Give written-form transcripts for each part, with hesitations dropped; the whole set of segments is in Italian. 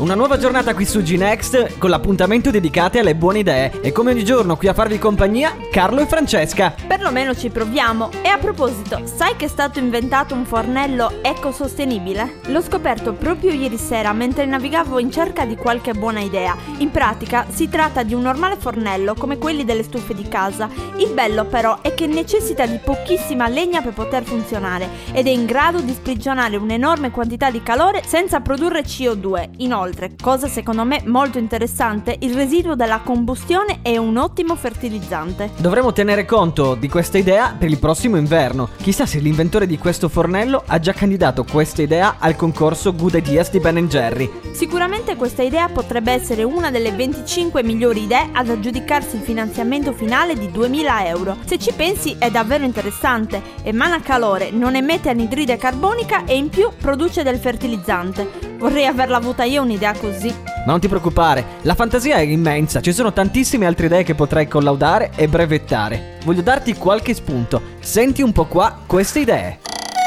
una nuova giornata qui su G-Next con l'appuntamento dedicato alle buone idee. E come ogni giorno qui a farvi compagnia, Carlo e Francesca. Perlomeno ci proviamo. E a proposito, sai che è stato inventato un fornello ecosostenibile? L'ho scoperto proprio ieri sera mentre navigavo in cerca di qualche buona idea. In pratica si tratta di un normale fornello come quelli delle stufe di casa. Il bello però è che necessita di pochissima legna per poter funzionare ed è in grado di sprigionare un'enorme quantità di calore senza produrre CO2. Inoltre, cosa secondo me molto interessante, il residuo della combustione è un ottimo fertilizzante. Dovremo tenere conto di questa idea per il prossimo inverno. Chissà se l'inventore di questo fornello ha già candidato questa idea al concorso Good Ideas di Ben & Jerry. Sicuramente questa idea potrebbe essere una delle 25 migliori idee ad aggiudicarsi il finanziamento finale di 2.000 euro. Se ci pensi è davvero interessante, emana calore, non emette anidride carbonica e in più produce del fertilizzante. Vorrei averla avuta io un'idea così. Ma non ti preoccupare, la fantasia è immensa, ci sono tantissime altre idee che potrai collaudare e brevettare. Voglio darti qualche spunto, senti un po' qua queste idee.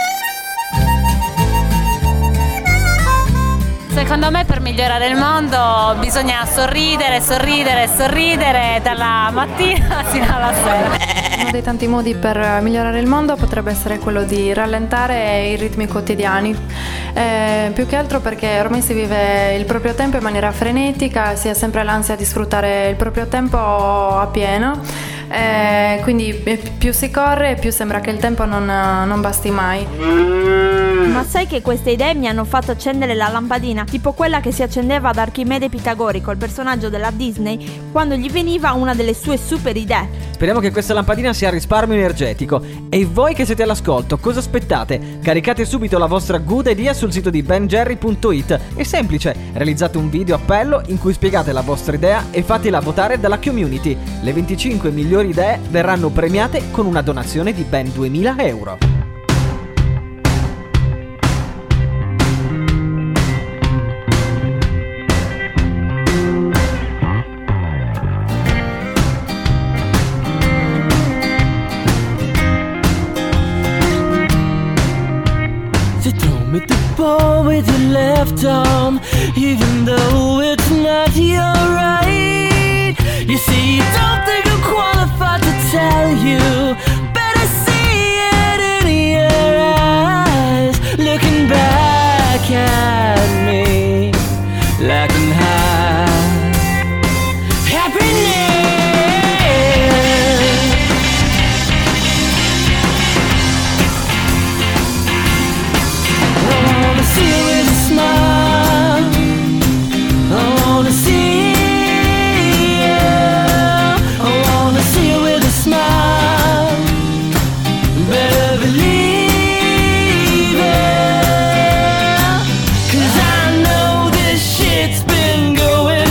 Secondo me per migliorare il mondo bisogna sorridere dalla mattina fino alla sera. Uno dei tanti modi per migliorare il mondo potrebbe essere quello di rallentare i ritmi quotidiani, più che altro perché ormai si vive il proprio tempo in maniera frenetica, si ha sempre l'ansia di sfruttare il proprio tempo a pieno, quindi più si corre più sembra che il tempo non basti mai. Ma sai che queste idee mi hanno fatto accendere la lampadina, tipo quella che si accendeva ad Archimede Pitagorico, il personaggio della Disney, quando gli veniva una delle sue super idee. Speriamo che questa lampadina sia a risparmio energetico. E voi che siete all'ascolto, cosa aspettate? Caricate subito la vostra good idea sul sito di benjerry.it. È semplice, realizzate un video appello in cui spiegate la vostra idea e fatela votare dalla community. Le 25 migliori idee verranno premiate con una donazione di ben 2.000 euro. With the ball with your left arm, even though it's not your right. You see, you don't think I'm qualified to tell you. Better see it in your eyes, looking back at me like I'm high. Happiness. See you with a smile. I wanna see you. I wanna see you with a smile. Better believe it, 'cause I know this shit's been going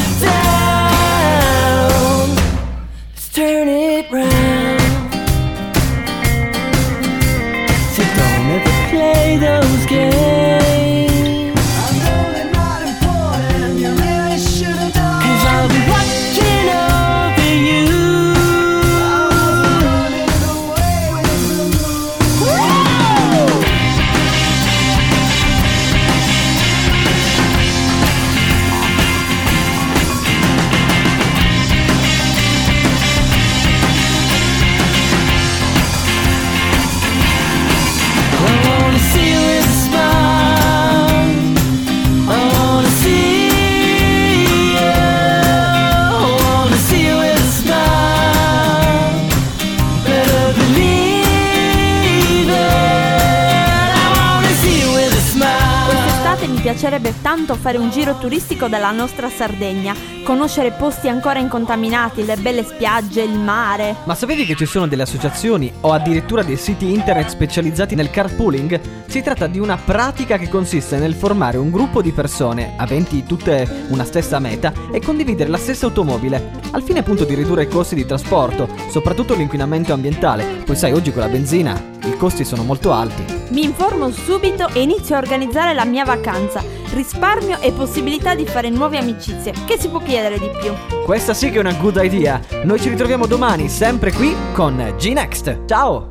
down. Let's turn it round. So don't ever play those games. Mi piacerebbe tanto fare un giro turistico della nostra Sardegna, conoscere posti ancora incontaminati, le belle spiagge, il mare. Ma sapevi che ci sono delle associazioni o addirittura dei siti internet specializzati nel carpooling? Si tratta di una pratica che consiste nel formare un gruppo di persone aventi tutte una stessa meta e condividere la stessa automobile, al fine appunto di ridurre i costi di trasporto, soprattutto l'inquinamento ambientale. Poi sai, oggi con la benzina i costi sono molto alti. Mi informo subito e inizio a organizzare la mia vacanza. Risparmio e possibilità di fare nuove amicizie. Che si può chiedere di più? Questa sì che è una good idea. Noi ci ritroviamo domani, sempre qui con G-Next. Ciao!